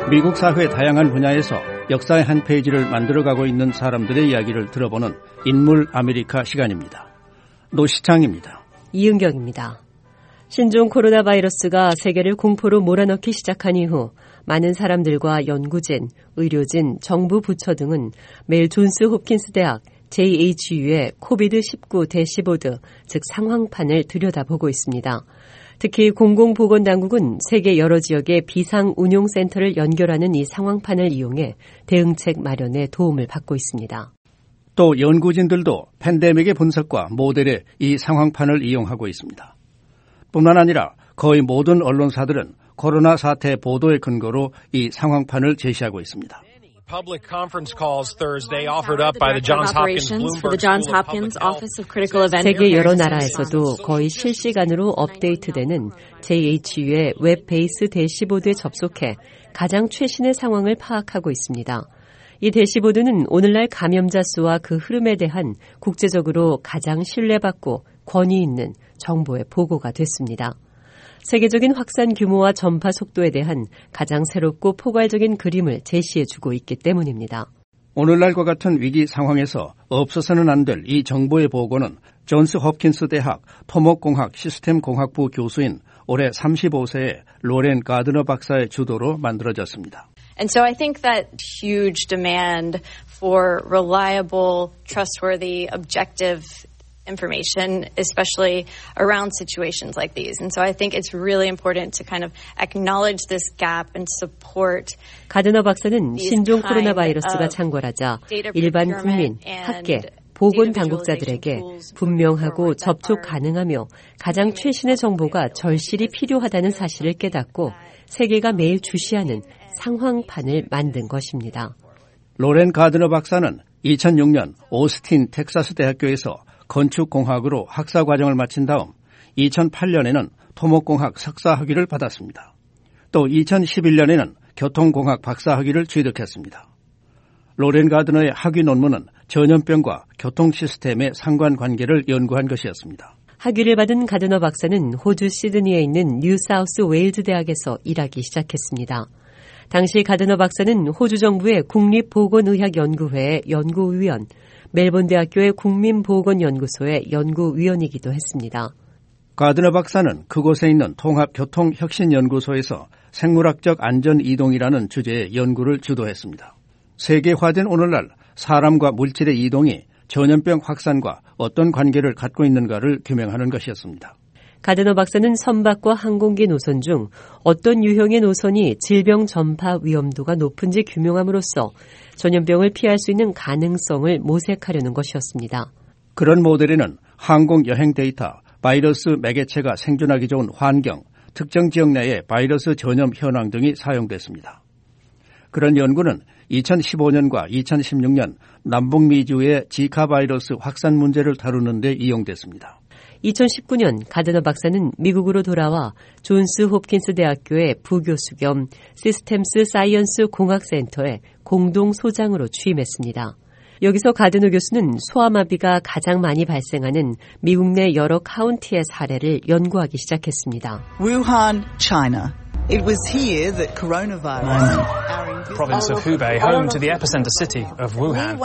미국 사회 다양한 분야에서 역사의 한 페이지를 만들어가고 있는 사람들의 이야기를 들어보는 인물 아메리카 시간입니다. 노시창입니다. 이은경입니다. 신종 코로나 바이러스가 세계를 공포로 몰아넣기 시작한 이후 많은 사람들과 연구진, 의료진, 정부 부처 등은 매일 존스 홉킨스 대학 JHU의 코비드-19 대시보드, 즉 상황판을 들여다보고 있습니다. 특히 공공보건당국은 세계 여러 지역의 비상운용센터를 연결하는 이 상황판을 이용해 대응책 마련에 도움을 받고 있습니다. 또 연구진들도 팬데믹의 분석과 모델에 이 상황판을 이용하고 있습니다. 뿐만 아니라 거의 모든 언론사들은 코로나 사태 보도의 근거로 이 상황판을 제시하고 있습니다. Public conference calls Thursday offered up by the Johns Hopkins Office of Critical Events. 세계 여러 나라에서도 거의 실시간으로 업데이트되는 JHU의 웹베이스 대시보드에 접속해 가장 최신의 상황을 파악하고 있습니다. 이 대시보드는 오늘날 감염자 수와 그 흐름에 대한 국제적으로 가장 신뢰받고 권위 있는 정보의 보고가 됐습니다. 세계적인 확산 규모와 전파 속도에 대한 가장 새롭고 포괄적인 그림을 제시해주고 있기 때문입니다. 오늘날과 같은 위기 상황에서 없어서는 안 될 이 정보의 보고는 존스 홉킨스 대학 토목공학 시스템공학부 교수인 올해 35세의 로렌 가드너 박사의 주도로 만들어졌습니다. And so I think that huge demand for reliable, trustworthy, objective information, especially around situations like these. And so I think it's really important to kind of acknowledge this gap and support. 가드너 박사는 신종 코로나 바이러스가 창궐하자 일반 국민, 학계, 보건 당국자들에게 분명하고 접촉 가능하며 가장 최신의 정보가 절실히 필요하다는 사실을 깨닫고 세계가 매일 주시하는 상황판을 만든 것입니다. 로렌 가드너 박사는 2006년 오스틴 텍사스 대학교에서 건축공학으로 학사과정을 마친 다음 2008년에는 토목공학 석사학위를 받았습니다. 또 2011년에는 교통공학 박사학위를 취득했습니다. 로렌 가드너의 학위 논문은 전염병과 교통시스템의 상관관계를 연구한 것이었습니다. 학위를 받은 가드너 박사는 호주 시드니에 있는 뉴사우스 웨일즈 대학에서 일하기 시작했습니다. 당시 가드너 박사는 호주 정부의 국립보건의학연구회의 연구위원, 멜본 대학교의 국민보건연구소의 연구위원이기도 했습니다. 가드너 박사는 그곳에 있는 통합교통혁신연구소에서 생물학적 안전이동이라는 주제의 연구를 주도했습니다. 세계화된 오늘날 사람과 물질의 이동이 전염병 확산과 어떤 관계를 갖고 있는가를 규명하는 것이었습니다. 가드너 박사는 선박과 항공기 노선 중 어떤 유형의 노선이 질병 전파 위험도가 높은지 규명함으로써 전염병을 피할 수 있는 가능성을 모색하려는 것이었습니다. 그런 모델에는 항공 여행 데이터, 바이러스 매개체가 생존하기 좋은 환경, 특정 지역 내의 바이러스 전염 현황 등이 사용됐습니다. 그런 연구는 2015년과 2016년 남북미주의 지카 바이러스 확산 문제를 다루는 데 이용됐습니다. 2019년 가드너 박사는 미국으로 돌아와 존스 홉킨스 대학교의 부교수 겸 시스템스 사이언스 공학센터의 공동 소장으로 취임했습니다. 여기서 가드너 교수는 소아마비가 가장 많이 발생하는 미국 내 여러 카운티의 사례를 연구하기 시작했습니다. Wuhan, China. It was here that coronavirus. Province of Hubei, home to the epicenter city of Wuhan.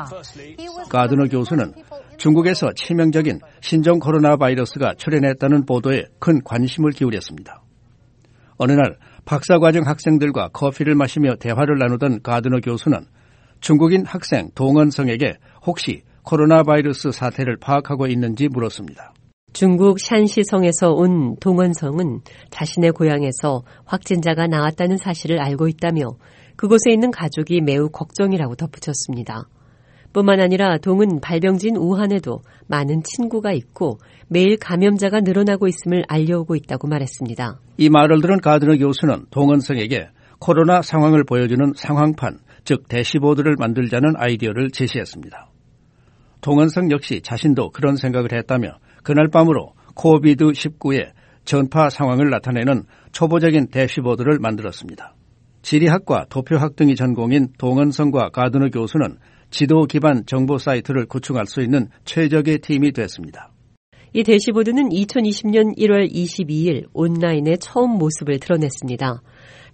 가드너 교수는 중국에서 치명적인 신종 코로나 바이러스가 출현했다는 보도에 큰 관심을 기울였습니다. 어느 날 박사과정 학생들과 커피를 마시며 대화를 나누던 가드너 교수는 중국인 학생 동원성에게 혹시 코로나 바이러스 사태를 파악하고 있는지 물었습니다. 중국 샨시성에서 온 동원성은 자신의 고향에서 확진자가 나왔다는 사실을 알고 있다며 그곳에 있는 가족이 매우 걱정이라고 덧붙였습니다. 뿐만 아니라 동은 발병지인 우한에도 많은 친구가 있고 매일 감염자가 늘어나고 있음을 알려오고 있다고 말했습니다. 이 말을 들은 가드너 교수는 동원성에게 코로나 상황을 보여주는 상황판, 즉 대시보드를 만들자는 아이디어를 제시했습니다. 동원성 역시 자신도 그런 생각을 했다며 그날 밤으로 코비드-19의 전파 상황을 나타내는 초보적인 대시보드를 만들었습니다. 지리학과 도표학 등이 전공인 동원성과 가드너 교수는 지도 기반 정보 사이트를 구축할 수 있는 최적의 팀이 됐습니다. 이 대시보드는 2020년 1월 22일 온라인에 처음 모습을 드러냈습니다.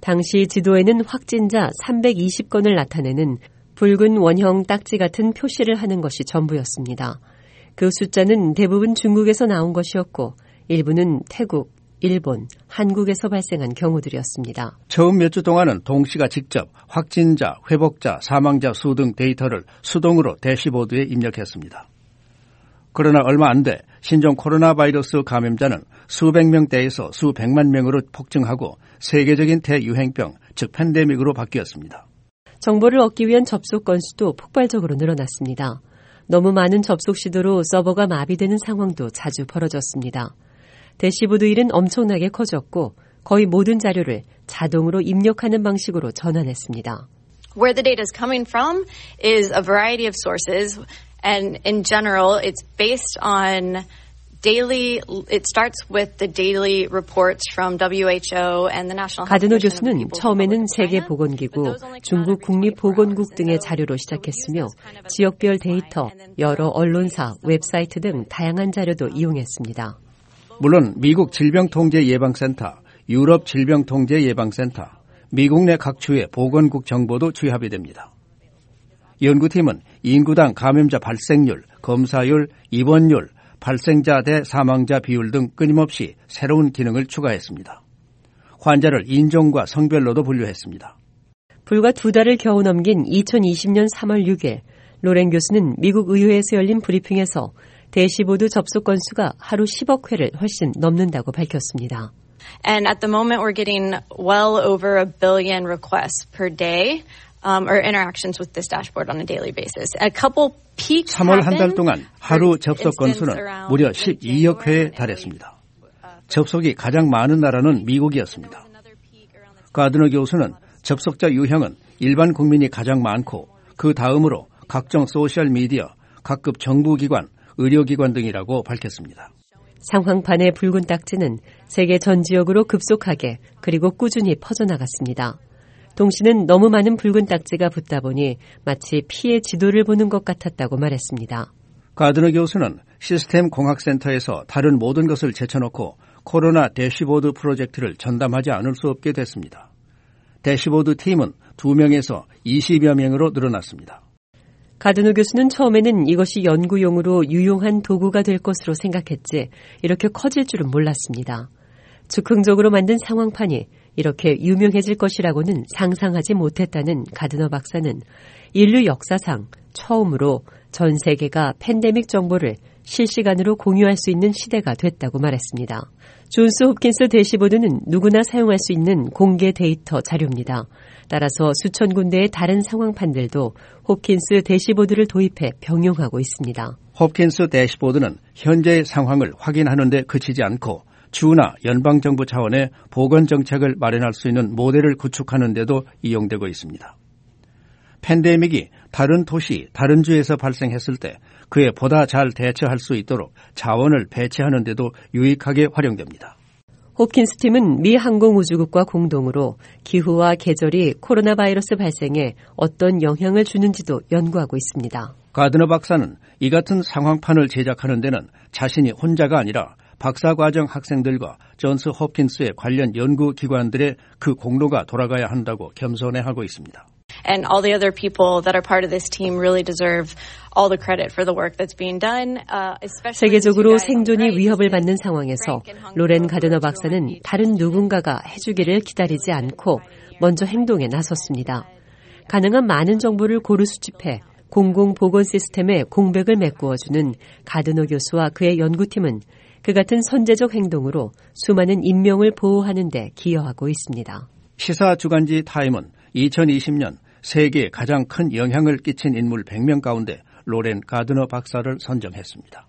당시 지도에는 확진자 320건을 나타내는 붉은 원형 딱지 같은 표시를 하는 것이 전부였습니다. 그 숫자는 대부분 중국에서 나온 것이었고 일부는 태국, 일본, 한국에서 발생한 경우들이었습니다. 처음 몇 주 동안은 동시가 직접 확진자, 회복자, 사망자 수 등 데이터를 수동으로 대시보드에 입력했습니다. 그러나 얼마 안 돼 신종 코로나 바이러스 감염자는 수백 명대에서 수백만 명으로 폭증하고 세계적인 대유행병, 즉 팬데믹으로 바뀌었습니다. 정보를 얻기 위한 접속 건수도 폭발적으로 늘어났습니다. 너무 많은 접속 시도로 서버가 마비되는 상황도 자주 벌어졌습니다. 대시보드 일은 엄청나게 커졌고 거의 모든 자료를 자동으로 입력하는 방식으로 전환했습니다. Where the data is coming from is a variety of sources, and in general, it's based on it starts with the daily reports from WHO and the National Health 가드너 Commission. 교수는 처음에는 세계보건기구, 중국 국립보건국 등의 자료로 시작했으며 지역별 데이터, 여러 언론사, 웹사이트 등 다양한 자료도 이용했습니다. 물론 미국 질병통제예방센터, 유럽 질병통제예방센터, 미국 내 각주의 보건국 정보도 취합이 됩니다. 연구팀은 인구당 감염자 발생률, 검사율, 입원율, 발생자 대 사망자 비율 등 끊임없이 새로운 기능을 추가했습니다. 환자를 인종과 성별로도 분류했습니다. 불과 2달을 겨우 넘긴 2020년 3월 6일, 로렌 교수는 미국 의회에서 열린 브리핑에서 대시보드 접속 건수가 하루 10억 회를 훨씬 넘는다고 밝혔습니다. And at the moment we're getting well over 1 billion requests per day or interactions with this dashboard on a daily basis. A couple peaks 3월 한 달 동안 하루 접속 건수는 무려 12억 회에 달했습니다. 접속이 가장 많은 나라는 미국이었습니다. 가드너 교수는 접속자 유형은 일반 국민이 가장 많고 그 다음으로 각종 소셜미디어, 각급 정부기관, 의료기관 등이라고 밝혔습니다. 상황판의 붉은 딱지는 세계 전 지역으로 급속하게 그리고 꾸준히 퍼져나갔습니다. 동시는 너무 많은 붉은 딱지가 붙다 보니 마치 피해 지도를 보는 것 같았다고 말했습니다. 가드너 교수는 시스템 공학센터에서 다른 모든 것을 제쳐놓고 코로나 대시보드 프로젝트를 전담하지 않을 수 없게 됐습니다. 대시보드 팀은 2명에서 20여 명으로 늘어났습니다. 가드너 교수는 처음에는 이것이 연구용으로 유용한 도구가 될 것으로 생각했지 이렇게 커질 줄은 몰랐습니다. 즉흥적으로 만든 상황판이 이렇게 유명해질 것이라고는 상상하지 못했다는 가드너 박사는 인류 역사상 처음으로 전 세계가 팬데믹 정보를 실시간으로 공유할 수 있는 시대가 됐다고 말했습니다. 존스 홉킨스 대시보드는 누구나 사용할 수 있는 공개 데이터 자료입니다. 따라서 수천 군데의 다른 상황판들도 홉킨스 대시보드를 도입해 병용하고 있습니다. 홉킨스 대시보드는 현재의 상황을 확인하는 데 그치지 않고 주나 연방정부 차원의 보건정책을 마련할 수 있는 모델을 구축하는 데도 이용되고 있습니다. 팬데믹이 다른 도시, 다른 주에서 발생했을 때 그에 보다 잘 대처할 수 있도록 자원을 배치하는 데도 유익하게 활용됩니다. 홉킨스 팀은 미 항공우주국과 공동으로 기후와 계절이 코로나 바이러스 발생에 어떤 영향을 주는지도 연구하고 있습니다. 가드너 박사는 이 같은 상황판을 제작하는 데는 자신이 혼자가 아니라 박사과정 학생들과 존스 홉킨스의 관련 연구기관들의 그 공로가 돌아가야 한다고 겸손해하고 있습니다. And all the other people that are part of this team really deserve all the credit for the work that's being done. 세계적으로 생존이 위협을 받는 상황에서 로렌 가드너 박사는 다른 누군가가 해주기를 기다리지 않고 먼저 행동에 나섰습니다. 가능한 많은 정보를 고루 수집해 공공보건 시스템에 공백을 메꾸어주는 가드너 교수와 그의 연구팀은 그 같은 선제적 행동으로 수많은 인명을 보호하는 데 기여하고 있습니다. 시사 주간지 타임은 2020년 세계에 가장 큰 영향을 끼친 인물 100명 가운데 로렌 가드너 박사를 선정했습니다.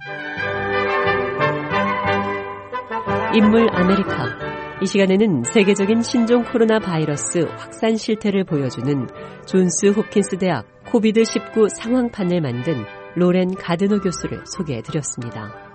인물 아메리카. 이 시간에는 세계적인 신종 코로나 바이러스 확산 실태를 보여주는 존스 홉킨스 대학 코비드19 상황판을 만든 로렌 가드너 교수를 소개해드렸습니다.